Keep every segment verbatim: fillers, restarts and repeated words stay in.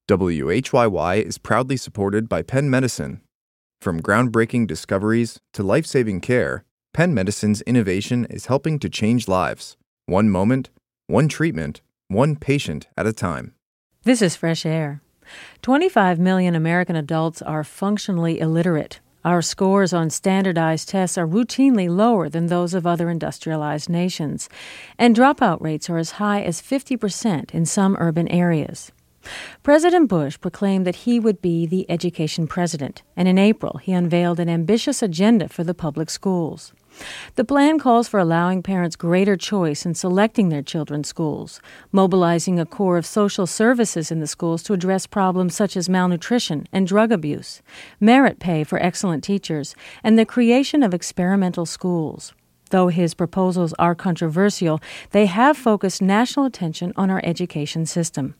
W H Y Y is proudly supported by Penn Medicine. From groundbreaking discoveries to life-saving care, Penn Medicine's innovation is helping to change lives, one moment, one treatment, one patient at a time. This is Fresh Air. twenty-five million American adults are functionally illiterate. Our scores on standardized tests are routinely lower than those of other industrialized nations, and dropout rates are as high as fifty percent in some urban areas. President Bush proclaimed that he would be the education president, and in April he unveiled an ambitious agenda for the public schools. The plan calls for allowing parents greater choice in selecting their children's schools, mobilizing a core of social services in the schools to address problems such as malnutrition and drug abuse, merit pay for excellent teachers, and the creation of experimental schools. Though his proposals are controversial, they have focused national attention on our education system.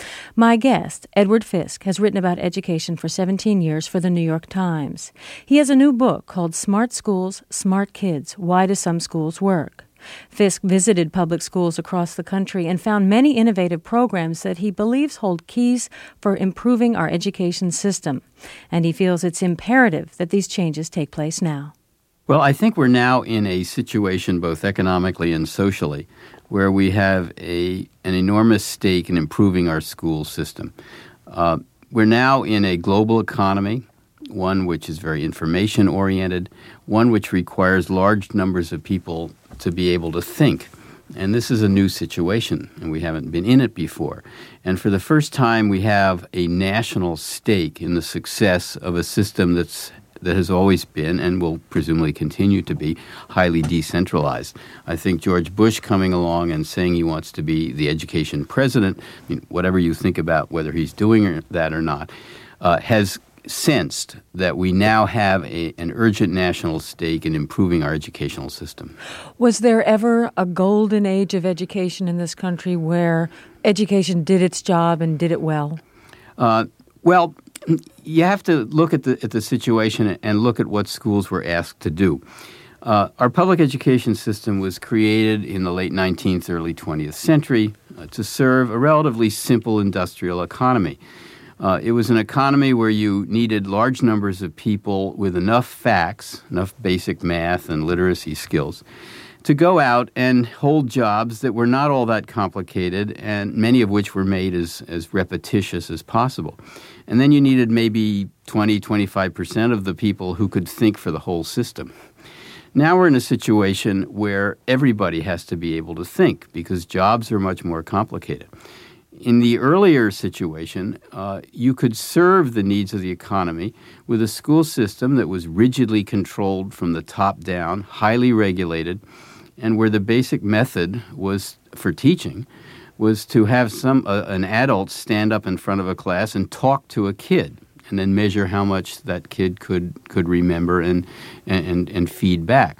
My guest, Edward Fisk, has written about education for seventeen years for the New York Times. He has a new book called Smart Schools, Smart Kids, Why Do Some Schools Work? Fisk visited public schools across the country and found many innovative programs that he believes hold keys for improving our education system. And he feels it's imperative that these changes take place now. Well, I think we're now in a situation, both economically and socially, where we have a an enormous stake in improving our school system. Uh, we're now in a global economy, one which is very information-oriented, one which requires large numbers of people to be able to think. And this is a new situation, and we haven't been in it before. And for the first time, we have a national stake in the success of a system that's that has always been and will presumably continue to be highly decentralized. I think George Bush coming along and saying he wants to be the education president, I mean, whatever you think about whether he's doing that or not, uh, has sensed that we now have a, an urgent national stake in improving our educational system. Was there ever a golden age of education in this country where education did its job and did it well? Uh, well, you have to look at the at the situation and look at what schools were asked to do. Uh, our public education system was created in the late nineteenth, early twentieth century uh, to serve a relatively simple industrial economy. Uh, it was an economy where you needed large numbers of people with enough facts, enough basic math and literacy skills, to go out and hold jobs that were not all that complicated, and many of which were made as, as repetitious as possible. And then you needed maybe twenty, twenty-five percent of the people who could think for the whole system. Now we're in a situation where everybody has to be able to think because jobs are much more complicated. In the earlier situation, uh, you could serve the needs of the economy with a school system that was rigidly controlled from the top down, highly regulated, and where the basic method was for teaching was to have some uh, an adult stand up in front of a class and talk to a kid and then measure how much that kid could could remember and and, and feed back.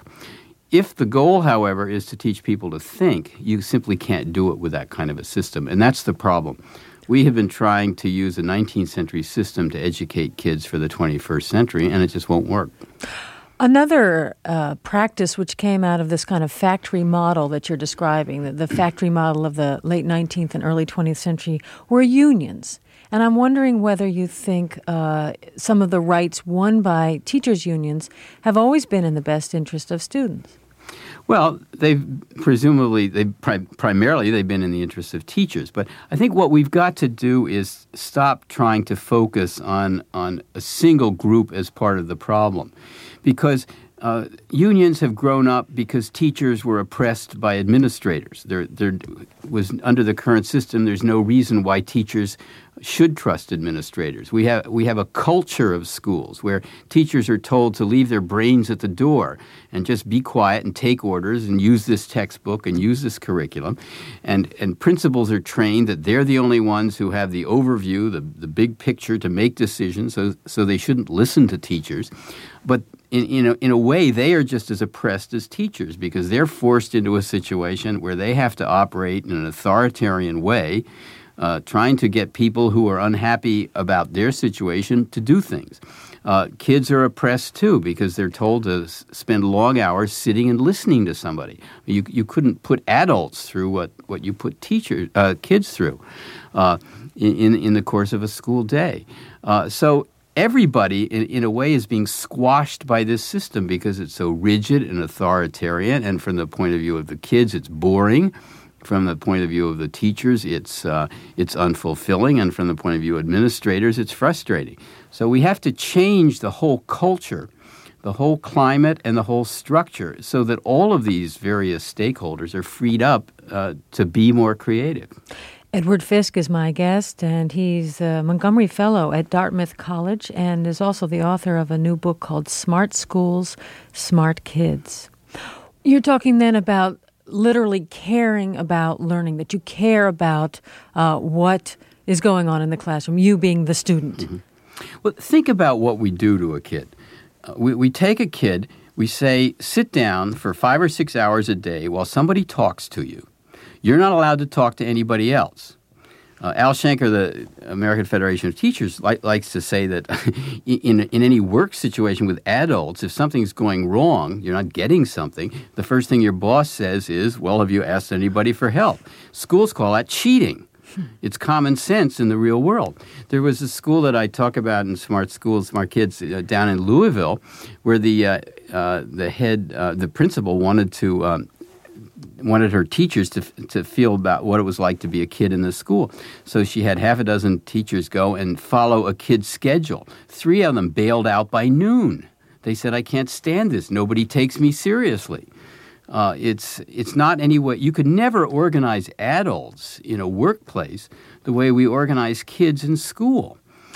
If the goal, however, is to teach people to think, you simply can't do it with that kind of a system, and that's the problem. We have been trying to use a nineteenth century system to educate kids for the twenty-first century, and it just won't work. Another uh, practice which came out of this kind of factory model that you're describing, the, the factory model of the late nineteenth and early twentieth century, were unions. And I'm wondering whether you think uh, some of the rights won by teachers' unions have always been in the best interest of students. Well, they've presumably, they pri- primarily they've been in the interest of teachers. But I think what we've got to do is stop trying to focus on, on a single group as part of the problem. Because uh, unions have grown up because teachers were oppressed by administrators. There, there was, under the current system, there's no reason why teachers should trust administrators. We have we have a culture of schools where teachers are told to leave their brains at the door and just be quiet and take orders and use this textbook and use this curriculum. And and principals are trained that they're the only ones who have the overview, the, the big picture to make decisions, so so they shouldn't listen to teachers. But in, in, a, in a way, they are just as oppressed as teachers because they're forced into a situation where they have to operate in an authoritarian way, uh, trying to get people who are unhappy about their situation to do things. Uh, kids are oppressed, too, because they're told to s- spend long hours sitting and listening to somebody. You you couldn't put adults through what, what you put teachers, uh, kids through. Uh, in, in, in the course of a school day. Uh, so everybody, in, in a way, is being squashed by this system because it's so rigid and authoritarian, and from the point of view of the kids, it's boring. From the point of view of the teachers, it's uh, it's unfulfilling, and from the point of view of administrators, it's frustrating. So we have to change the whole culture, the whole climate, and the whole structure so that all of these various stakeholders are freed up uh, to be more creative. Edward Fisk is my guest, and he's a Montgomery Fellow at Dartmouth College and is also the author of a new book called Smart Schools, Smart Kids. You're talking then about literally caring about learning, that you care about uh, what is going on in the classroom, you being the student. Mm-hmm. Well, think about what we do to a kid. Uh, we, we take a kid, we say, sit down for five or six hours a day while somebody talks to you. You're not allowed to talk to anybody else. Uh, Al Shanker, the American Federation of Teachers, li- likes to say that in, in any work situation with adults, if something's going wrong, you're not getting something, the first thing your boss says is, well, have you asked anybody for help? Schools call that cheating. It's common sense in the real world. There was a school that I talk about in Smart Schools, Smart Kids, uh, down in Louisville, where the uh, uh, the head, uh, the principal wanted to um, wanted her teachers to to feel about what it was like to be a kid in the school. So she had half a dozen teachers go and follow a kid's schedule. Three of them bailed out by noon. They said, I can't stand this. Nobody takes me seriously. Uh, it's it's not any way. You could never organize adults in a workplace the way we organize kids in school.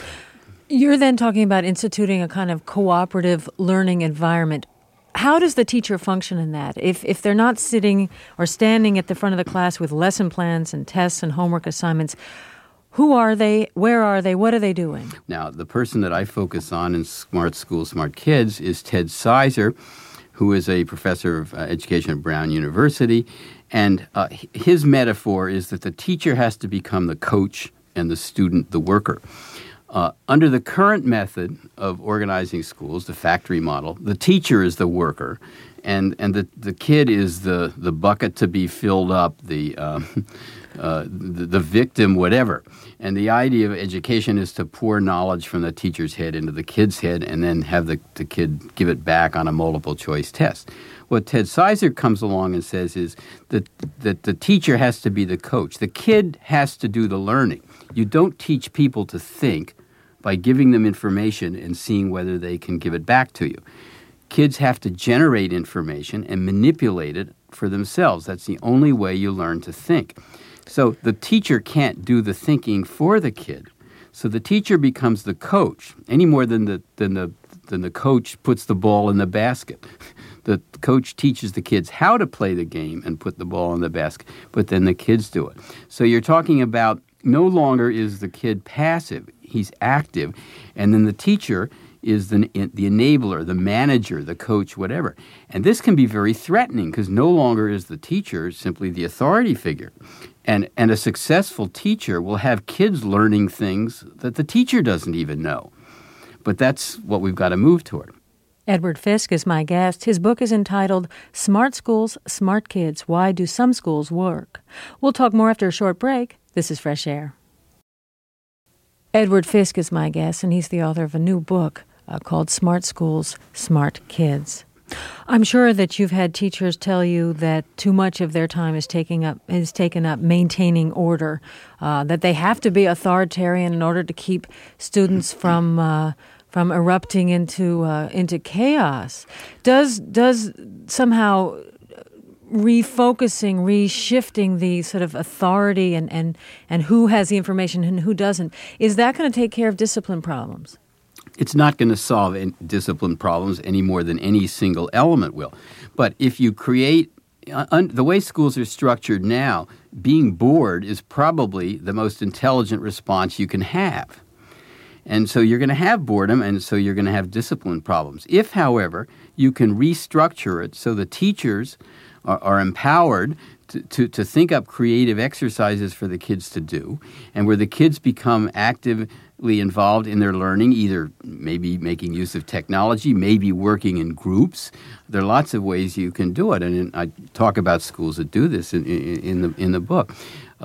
You're then talking about instituting a kind of cooperative learning environment. How does the teacher function in that? If if they're not sitting or standing at the front of the class with lesson plans and tests and homework assignments, who are they? Where are they? What are they doing? Now, the person that I focus on in Smart Schools, Smart Kids is Ted Sizer, who is a professor of uh, education at Brown University. And uh, his metaphor is that the teacher has to become the coach and the student the worker. Uh, under the current method of organizing schools, the factory model, the teacher is the worker, and, and the, the kid is the, the bucket to be filled up, the, uh, uh, the, the victim, whatever. And the idea of education is to pour knowledge from the teacher's head into the kid's head and then have the, the kid give it back on a multiple choice test. What Ted Sizer comes along and says is that, that the teacher has to be the coach. The kid has to do the learning. You don't teach people to think by giving them information and seeing whether they can give it back to you. Kids have to generate information and manipulate it for themselves. That's the only way you learn to think. So the teacher can't do the thinking for the kid. So the teacher becomes the coach any more than the than the than the coach puts the ball in the basket. The coach teaches the kids how to play the game and put the ball in the basket, but then the kids do it. So you're talking about no longer is the kid passive, he's active, and then the teacher is the, the enabler, the manager, the coach, whatever. And this can be very threatening because no longer is the teacher simply the authority figure. And, and a successful teacher will have kids learning things that the teacher doesn't even know. But that's what we've got to move toward. Edward Fisk is my guest. His book is entitled Smart Schools, Smart Kids, Why Do Some Schools Work? We'll talk more after a short break. This is Fresh Air. Edward Fisk is my guest, and he's the author of a new book uh, called Smart Schools, Smart Kids. I'm sure that you've had teachers tell you that too much of their time is taking up is taken up maintaining order, uh, that they have to be authoritarian in order to keep students from uh, from erupting into uh, into chaos. Does does somehow refocusing, reshifting the sort of authority and, and, and who has the information and who doesn't, is that going to take care of discipline problems? It's not going to solve any discipline problems any more than any single element will. But if you create, uh, un, the way schools are structured now, being bored is probably the most intelligent response you can have. And so you're going to have boredom, and so you're going to have discipline problems. If, however, you can restructure it so the teachers are, are empowered to, to, to think up creative exercises for the kids to do, and where the kids become actively involved in their learning, either maybe making use of technology, maybe working in groups. There are lots of ways you can do it, and I talk about schools that do this in, in, in the in the book. Uh,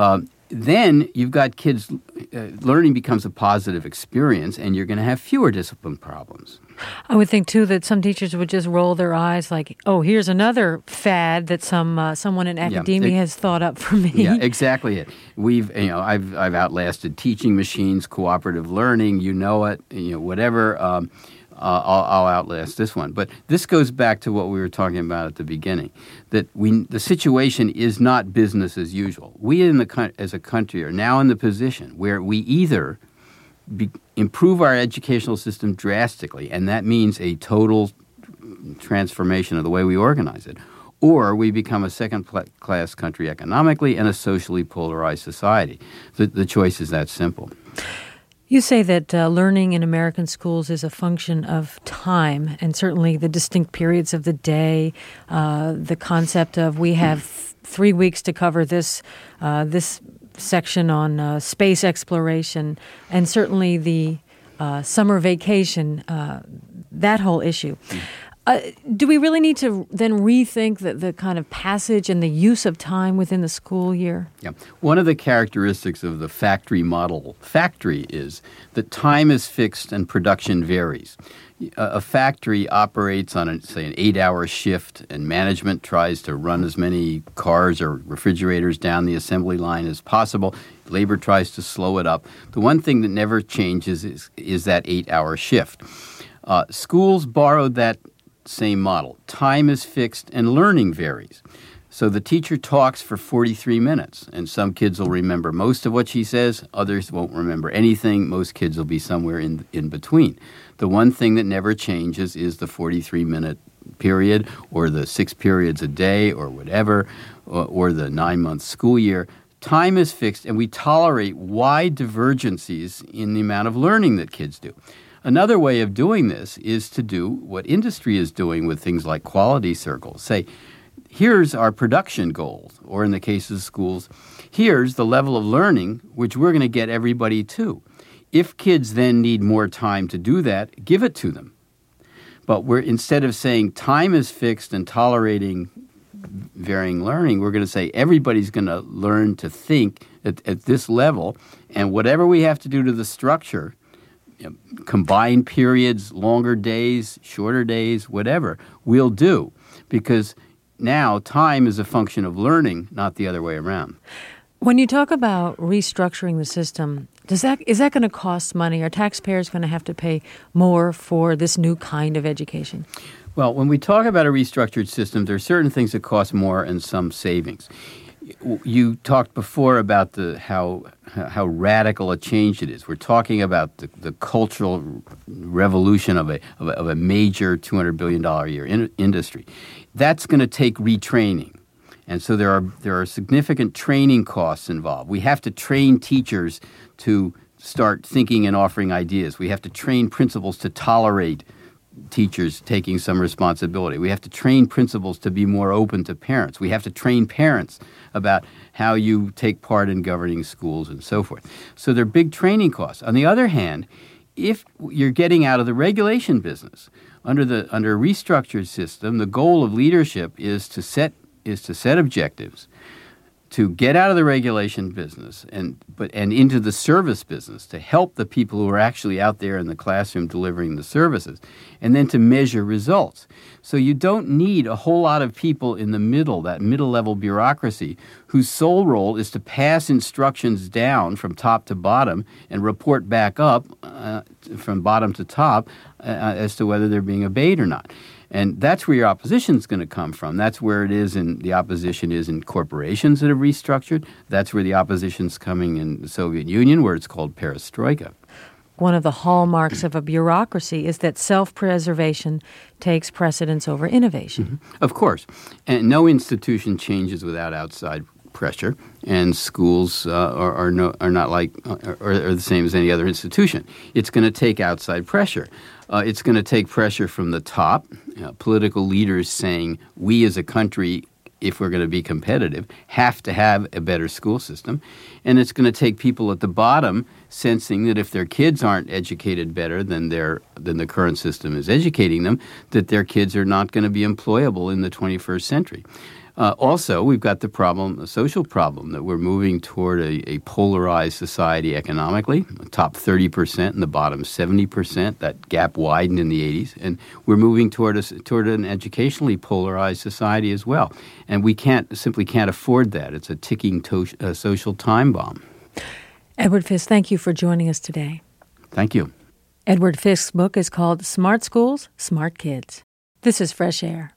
then you've got kids, uh, learning becomes a positive experience, and you're going to have fewer discipline problems. I would think, too, that some teachers would just roll their eyes like, oh, here's another fad that some uh, someone in academia yeah, it, has thought up for me. Yeah, exactly it. We've, you know, I've I've outlasted teaching machines, cooperative learning, you know it, you know, whatever. Um, Uh, I'll, I'll outlast this one. But this goes back to what we were talking about at the beginning, that we the situation is not business as usual. We in the as a country are now in the position where we either be, improve our educational system drastically, and that means a total transformation of the way we organize it, or we become a second-class country economically and a socially polarized society. The, the choice is that simple. You say that uh, learning in American schools is a function of time, and certainly the distinct periods of the day, uh, the concept of we have th- three weeks to cover this uh, this section on uh, space exploration, and certainly the uh, summer vacation, uh, that whole issue. Uh, do we really need to then rethink the, the kind of passage and the use of time within the school year? Yeah. One of the characteristics of the factory model factory is that time is fixed and production varies. A, a factory operates on, a, say, an eight-hour shift, and management tries to run as many cars or refrigerators down the assembly line as possible. Labor tries to slow it up. The one thing that never changes is, is that eight-hour shift. Uh, schools borrowed that same model. Time is fixed and learning varies. So the teacher talks for forty-three minutes, and some kids will remember most of what she says, others won't remember anything, most kids will be somewhere in in between. The one thing that never changes is the forty-three minute period, or the six periods a day, or whatever, or, or the nine-month school year. Time is fixed, and we tolerate wide divergences in the amount of learning that kids do. Another way of doing this is to do what industry is doing with things like quality circles. Say, here's our production goals, or in the case of schools, here's the level of learning which we're going to get everybody to. If kids then need more time to do that, give it to them. But we're instead of saying time is fixed and tolerating varying learning, we're going to say everybody's going to learn to think at, at this level, and whatever we have to do to the structure, you know, combined periods, longer days, shorter days, whatever, we'll do. Because now time is a function of learning, not the other way around. When you talk about restructuring the system, does that is that going to cost money? Are taxpayers going to have to pay more for this new kind of education? Well, when we talk about a restructured system, there are certain things that cost more and some savings. You talked before about the how how radical a change it is. We're talking about the, the cultural revolution of a, of a of a major two hundred billion dollars a year in, industry. That's going to take retraining. And so there are there are significant training costs involved. We have to train teachers to start thinking and offering ideas. We have to train principals to tolerate teachers taking some responsibility. We have to train principals to be more open to parents. We have to train parents about how you take part in governing schools and so forth. So there are big training costs. On the other hand, if you're getting out of the regulation business, under the under a restructured system, the goal of leadership is to set is to set objectives, to get out of the regulation business and but and into the service business, to help the people who are actually out there in the classroom delivering the services, and then to measure results. So you don't need a whole lot of people in the middle, that middle-level bureaucracy, whose sole role is to pass instructions down from top to bottom and report back up uh, from bottom to top uh, as to whether they're being obeyed or not. And that's where your opposition is going to come from. That's where it is in the opposition is in corporations that have restructured. That's where the opposition's coming in the Soviet Union, where it's called perestroika. One of the hallmarks of a bureaucracy is that self-preservation takes precedence over innovation. Mm-hmm. Of course. And no institution changes without outside pressure, and schools uh, are, are, no, are not like are, are the same as any other institution. It's going to take outside pressure. Uh, it's going to take pressure from the top, uh, political leaders saying, we as a country, if we're going to be competitive, have to have a better school system. And it's going to take people at the bottom sensing that if their kids aren't educated better than their than the current system is educating them, that their kids are not going to be employable in the twenty-first century. Uh, also, we've got the problem, a social problem, that we're moving toward a, a polarized society economically, top thirty percent and the bottom seventy percent. That gap widened in the eighties. And we're moving toward, a, toward an educationally polarized society as well. And we can't simply can't afford that. It's a ticking to, uh, social time bomb. Edward Fisk, thank you for joining us today. Thank you. Edward Fisk's book is called Smart Schools, Smart Kids. This is Fresh Air.